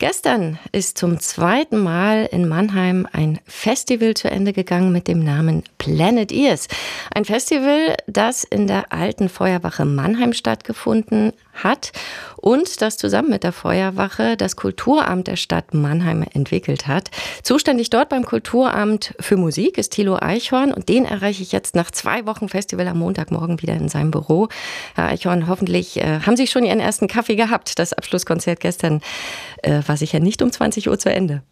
Gestern ist zum zweiten Mal in Mannheim ein Festival zu Ende gegangen mit dem Namen Planet Ears. Ein Festival, das in der alten Feuerwache Mannheim stattgefunden hat und das zusammen mit der Feuerwache das Kulturamt der Stadt Mannheim entwickelt hat. Zuständig dort beim Kulturamt für Musik ist Thilo Eichhorn und den erreiche ich jetzt nach 2 Wochen Festival am Montagmorgen wieder in seinem Büro. Herr Eichhorn, hoffentlich haben Sie schon Ihren ersten Kaffee gehabt. Das Abschlusskonzert gestern war sicher nicht um 20 Uhr zu Ende.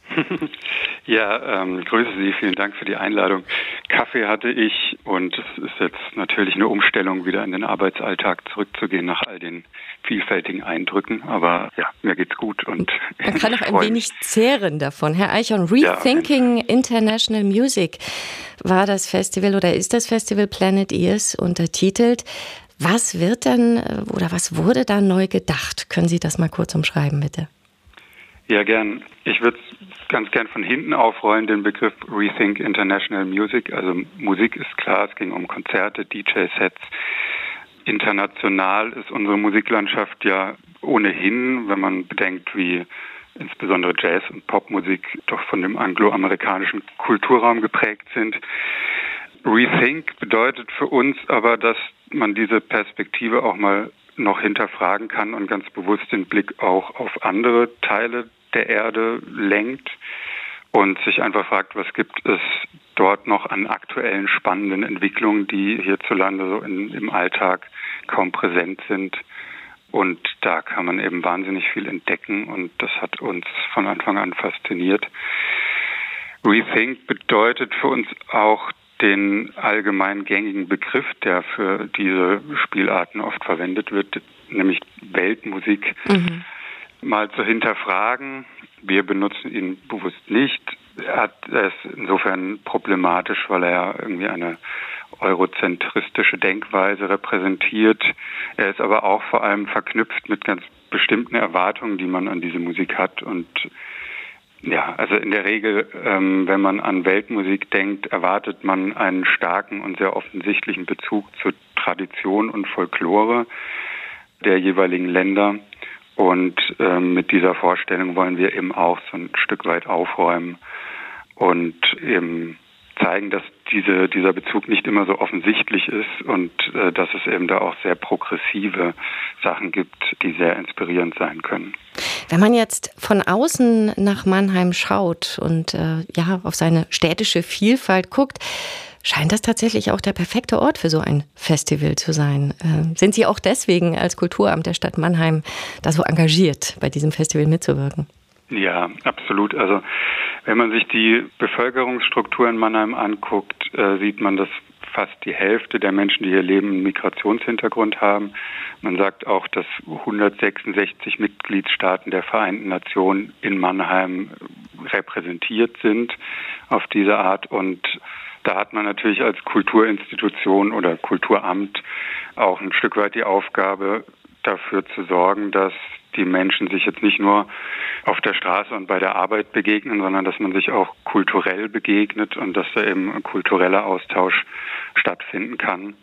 Ja, grüße Sie, vielen Dank für die Einladung. Kaffee hatte ich und es ist jetzt natürlich eine Umstellung, wieder in den Arbeitsalltag zurückzugehen nach all den vielfältigen Eindrücken. Aber ja, mir geht's gut und man kann auch ein wenig zehren davon. Herr Eichhorn, Rethinking International Music war das Festival oder ist das Festival Planet Ears untertitelt. Was wird dann oder was wurde da neu gedacht? Können Sie das mal kurz umschreiben, bitte? Ja, gern. Ich würde es ganz gern von hinten aufrollen, den Begriff Rethink International Music. Also Musik ist klar, es ging um Konzerte, DJ-Sets. International ist unsere Musiklandschaft ja ohnehin, wenn man bedenkt, wie insbesondere Jazz- und Popmusik doch von dem angloamerikanischen Kulturraum geprägt sind. Rethink bedeutet für uns aber, dass man diese Perspektive auch mal noch hinterfragen kann und ganz bewusst den Blick auch auf andere Teile der Erde lenkt und sich einfach fragt, was gibt es dort noch an aktuellen spannenden Entwicklungen, die hierzulande so im Alltag kaum präsent sind. Und da kann man eben wahnsinnig viel entdecken und das hat uns von Anfang an fasziniert. Rethink bedeutet für uns auch den allgemein gängigen Begriff, der für diese Spielarten oft verwendet wird, nämlich Weltmusik, mal zu hinterfragen. Wir benutzen ihn bewusst nicht. Er ist insofern problematisch, weil er irgendwie eine eurozentristische Denkweise repräsentiert. Er ist aber auch vor allem verknüpft mit ganz bestimmten Erwartungen, die man an diese Musik hat. Und ja, also in der Regel, wenn man an Weltmusik denkt, erwartet man einen starken und sehr offensichtlichen Bezug zur Tradition und Folklore der jeweiligen Länder. Und mit dieser Vorstellung wollen wir eben auch so ein Stück weit aufräumen und eben zeigen, dass dieser Bezug nicht immer so offensichtlich ist und dass es eben da auch sehr progressive Sachen gibt, die sehr inspirierend sein können. Wenn man jetzt von außen nach Mannheim schaut und auf seine städtische Vielfalt guckt, scheint das tatsächlich auch der perfekte Ort für so ein Festival zu sein. Sind Sie auch deswegen als Kulturamt der Stadt Mannheim da so engagiert, bei diesem Festival mitzuwirken? Ja, absolut. Also wenn man sich die Bevölkerungsstruktur in Mannheim anguckt, sieht man, dass fast die Hälfte der Menschen, die hier leben, einen Migrationshintergrund haben. Man sagt auch, dass 166 Mitgliedstaaten der Vereinten Nationen in Mannheim repräsentiert sind auf diese Art. Und da hat man natürlich als Kulturinstitution oder Kulturamt auch ein Stück weit die Aufgabe, dafür zu sorgen, dass die Menschen sich jetzt nicht nur auf der Straße und bei der Arbeit begegnen, sondern dass man sich auch kulturell begegnet und dass da eben ein kultureller Austausch stattfinden kann.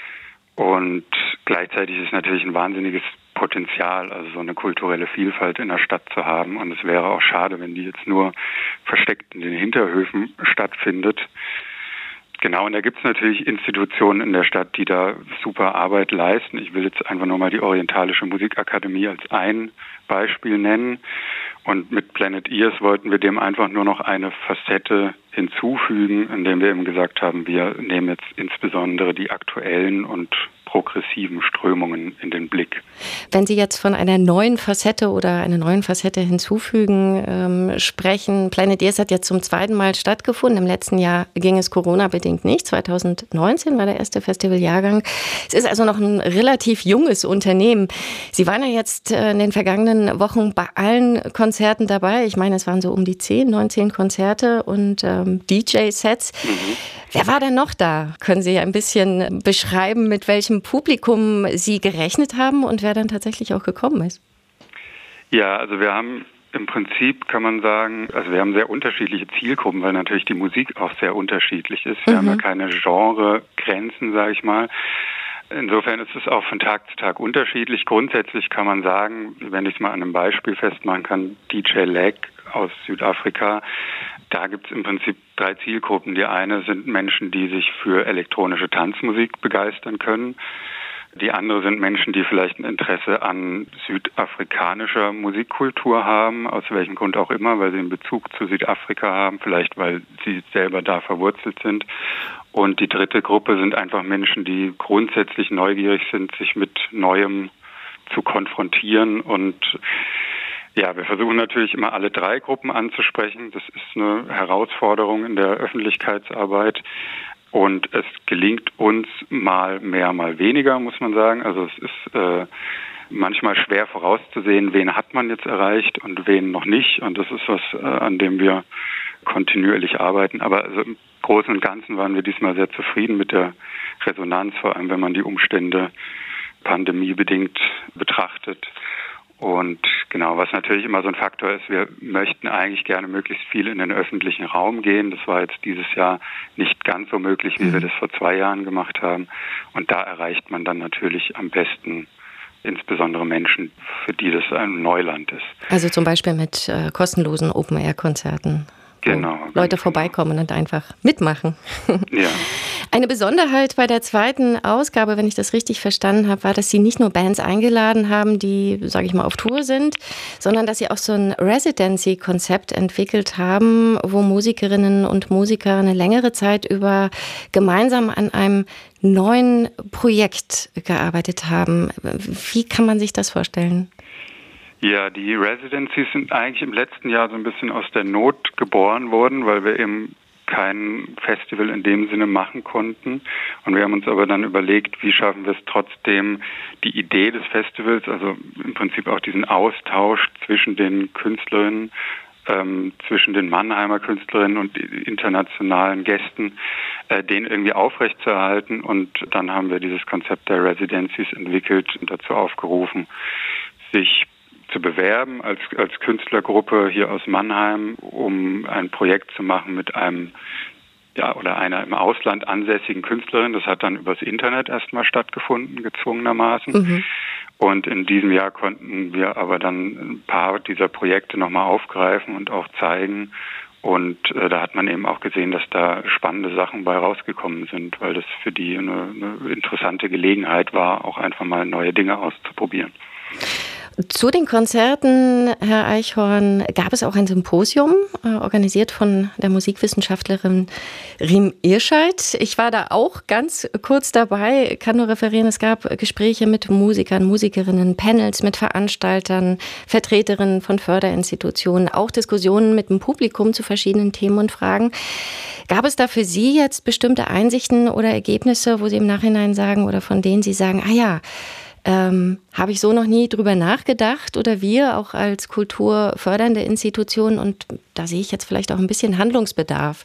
Und gleichzeitig ist natürlich ein wahnsinniges Potenzial, also so eine kulturelle Vielfalt in der Stadt zu haben. Und es wäre auch schade, wenn die jetzt nur versteckt in den Hinterhöfen stattfindet. Genau, und da gibt es natürlich Institutionen in der Stadt, die da super Arbeit leisten. Ich will jetzt einfach nur mal die Orientalische Musikakademie als ein Beispiel nennen. Und mit Planet Ears wollten wir dem einfach nur noch eine Facette hinzufügen, indem wir eben gesagt haben, wir nehmen jetzt insbesondere die aktuellen und progressiven Strömungen in den Blick. Wenn Sie jetzt von einer neuen Facette oder einer neuen Facette hinzufügen sprechen, Planet Ears hat jetzt zum zweiten Mal stattgefunden. Im letzten Jahr ging es Corona-bedingt nicht. 2019 war der erste Festivaljahrgang. Es ist also noch ein relativ junges Unternehmen. Sie waren ja jetzt in den vergangenen Wochen bei allen Konzerten dabei. Ich meine, es waren so um die 19 Konzerte und DJ-Sets. Wer war denn noch da? Können Sie ein bisschen beschreiben, mit welchem Publikum Sie gerechnet haben und wer dann tatsächlich auch gekommen ist? Ja, also wir haben im Prinzip, kann man sagen, also wir haben sehr unterschiedliche Zielgruppen, weil natürlich die Musik auch sehr unterschiedlich ist. Wir haben ja keine Genregrenzen, sage ich mal. Insofern ist es auch von Tag zu Tag unterschiedlich. Grundsätzlich kann man sagen, wenn ich es mal an einem Beispiel festmachen kann, DJ Lag aus Südafrika, da gibt es im Prinzip 3 Zielgruppen. Die eine sind Menschen, die sich für elektronische Tanzmusik begeistern können. Die andere sind Menschen, die vielleicht ein Interesse an südafrikanischer Musikkultur haben, aus welchem Grund auch immer, weil sie einen Bezug zu Südafrika haben, vielleicht weil sie selber da verwurzelt sind. Und die dritte Gruppe sind einfach Menschen, die grundsätzlich neugierig sind, sich mit Neuem zu konfrontieren. Und ja, wir versuchen natürlich immer alle 3 Gruppen anzusprechen. Das ist eine Herausforderung in der Öffentlichkeitsarbeit. Und es gelingt uns mal mehr, mal weniger, muss man sagen. Also es ist manchmal schwer vorauszusehen, wen hat man jetzt erreicht und wen noch nicht. Und das ist was, an dem wir kontinuierlich arbeiten. Aber also im Großen und Ganzen waren wir diesmal sehr zufrieden mit der Resonanz, vor allem wenn man die Umstände pandemiebedingt betrachtet. Und genau, was natürlich immer so ein Faktor ist, wir möchten eigentlich gerne möglichst viel in den öffentlichen Raum gehen. Das war jetzt dieses Jahr nicht ganz so möglich, wie wir das vor 2 Jahren gemacht haben. Und da erreicht man dann natürlich am besten insbesondere Menschen, für die das ein Neuland ist. Also zum Beispiel mit kostenlosen Open-Air-Konzerten. Genau. Leute vorbeikommen und einfach mitmachen. Ja. Eine Besonderheit bei der 2. Ausgabe, wenn ich das richtig verstanden habe, war, dass Sie nicht nur Bands eingeladen haben, die, sage ich mal, auf Tour sind, sondern dass Sie auch so ein Residency-Konzept entwickelt haben, wo Musikerinnen und Musiker eine längere Zeit über gemeinsam an einem neuen Projekt gearbeitet haben. Wie kann man sich das vorstellen? Ja, die Residencies sind eigentlich im letzten Jahr so ein bisschen aus der Not geboren worden, weil wir eben kein Festival in dem Sinne machen konnten. Und wir haben uns aber dann überlegt, wie schaffen wir es trotzdem, die Idee des Festivals, also im Prinzip auch diesen Austausch zwischen den Künstlerinnen, zwischen den Mannheimer Künstlerinnen und internationalen Gästen, den irgendwie aufrechtzuerhalten. Und dann haben wir dieses Konzept der Residencies entwickelt und dazu aufgerufen, sich zu bewerben als Künstlergruppe hier aus Mannheim, um ein Projekt zu machen mit einem oder einer im Ausland ansässigen Künstlerin. Das hat dann übers Internet erstmal stattgefunden, gezwungenermaßen. Mhm. Und in diesem Jahr konnten wir aber dann ein paar dieser Projekte nochmal aufgreifen und auch zeigen. Und da hat man eben auch gesehen, dass da spannende Sachen bei rausgekommen sind, weil das für die eine interessante Gelegenheit war, auch einfach mal neue Dinge auszuprobieren. Zu den Konzerten, Herr Eichhorn, gab es auch ein Symposium, organisiert von der Musikwissenschaftlerin Riem Irscheid. Ich war da auch ganz kurz dabei, kann nur referieren, es gab Gespräche mit Musikern, Musikerinnen, Panels mit Veranstaltern, Vertreterinnen von Förderinstitutionen, auch Diskussionen mit dem Publikum zu verschiedenen Themen und Fragen. Gab es da für Sie jetzt bestimmte Einsichten oder Ergebnisse, wo Sie im Nachhinein sagen oder von denen Sie sagen, habe ich so noch nie drüber nachgedacht oder wir auch als kulturfördernde Institution und da sehe ich jetzt vielleicht auch ein bisschen Handlungsbedarf.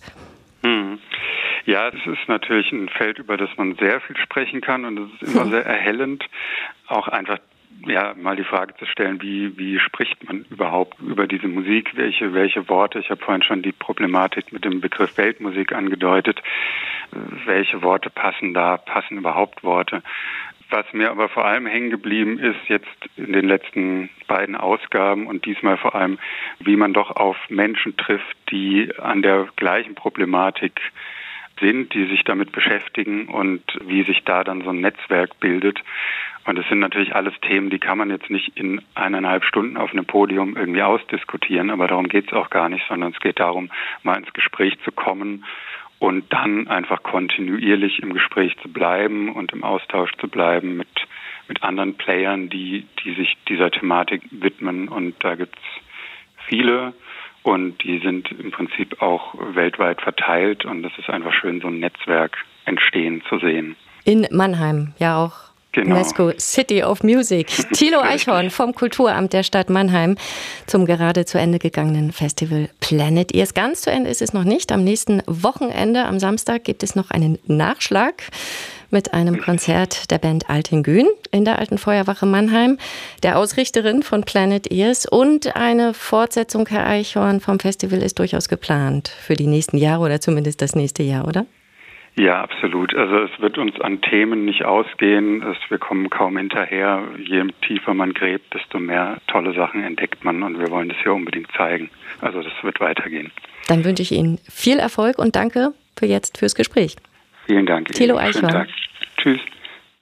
Ja, es ist natürlich ein Feld, über das man sehr viel sprechen kann und es ist immer sehr erhellend, auch einfach mal die Frage zu stellen, wie spricht man überhaupt über diese Musik, welche Worte, ich habe vorhin schon die Problematik mit dem Begriff Weltmusik angedeutet, welche Worte passen überhaupt Worte. Was mir aber vor allem hängen geblieben ist jetzt in den letzten beiden Ausgaben und diesmal vor allem, wie man doch auf Menschen trifft, die an der gleichen Problematik sind, die sich damit beschäftigen und wie sich da dann so ein Netzwerk bildet. Und es sind natürlich alles Themen, die kann man jetzt nicht in 1,5 Stunden auf einem Podium irgendwie ausdiskutieren, aber darum geht es auch gar nicht, sondern es geht darum, mal ins Gespräch zu kommen und dann einfach kontinuierlich im Gespräch zu bleiben und im Austausch zu bleiben mit anderen Playern, die sich dieser Thematik widmen. Und da gibt's viele und die sind im Prinzip auch weltweit verteilt. Und es ist einfach schön, so ein Netzwerk entstehen zu sehen. In Mannheim, ja auch. Genau. UNESCO City of Music. Thilo Eichhorn vom Kulturamt der Stadt Mannheim zum gerade zu Ende gegangenen Festival Planet Ears. Ganz zu Ende ist es noch nicht. Am nächsten Wochenende, am Samstag, gibt es noch einen Nachschlag mit einem Konzert der Band Altingün in der Alten Feuerwache Mannheim, der Ausrichterin von Planet Ears. Und eine Fortsetzung, Herr Eichhorn, vom Festival ist durchaus geplant für die nächsten Jahre oder zumindest das nächste Jahr, oder? Ja, absolut. Also es wird uns an Themen nicht ausgehen. Wir kommen kaum hinterher. Je tiefer man gräbt, desto mehr tolle Sachen entdeckt man und wir wollen das hier unbedingt zeigen. Also das wird weitergehen. Dann wünsche ich Ihnen viel Erfolg und danke fürs Gespräch. Vielen Dank. Thilo Eichhorn. Tschüss.